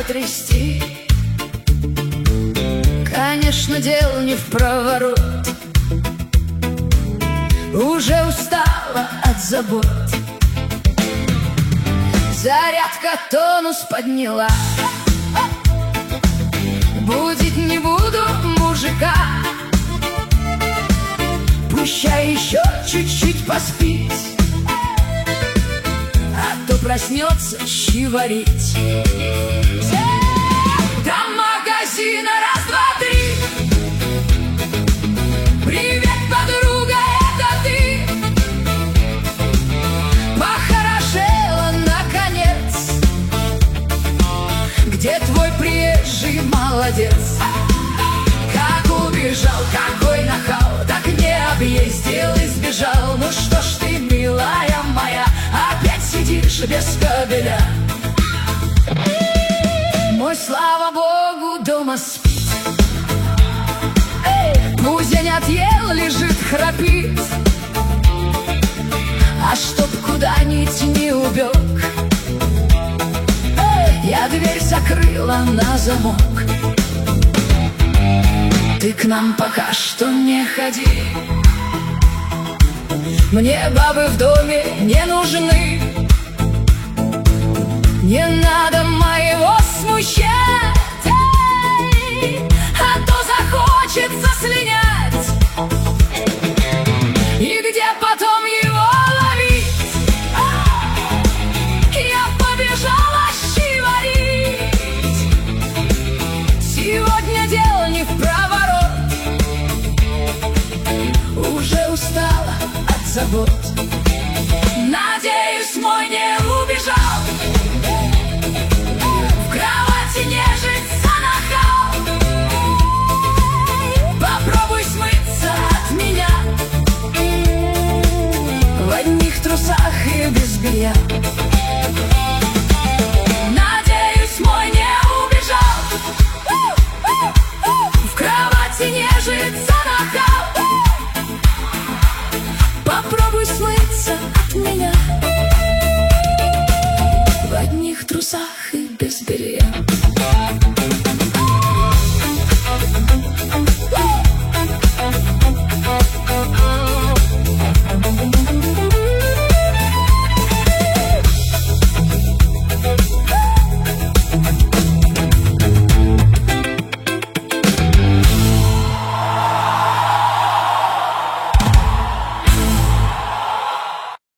потрясти. Конечно, дело не в проворот, уже устала от забот. Зарядка тонус подняла, будить не буду мужика, пущай еще чуть-чуть поспит, а то проснется щи варить. До магазина раз, два, три. Привет, подруга, это ты? Похорошела наконец. Где твой приезжий молодец? Как убежал, какой нахал, так не объездил и сбежал. Ну что ж ты, милая моя, опять сидишь без кабеля? Мой, слава богу, дома спит. Пусть день отъел, лежит, храпит, а чтоб куда-нибудь не убег, я дверь закрыла на замок. Ты к нам пока что не ходи, мне бабы в доме не нужны. Не надо моего смущать, а то захочется слинять. И где потом его ловить? Я побежала щи варить. Сегодня дело не в проворот, уже устала от забот. Надеюсь, мой не убежал, в кровати нежится нахал. Попробуй смыться от меня в одних трусах и без белья. Надеюсь, мой не убежал, в кровати нежится нахал. Попробуй смыться от меня в одних трусах и без белья.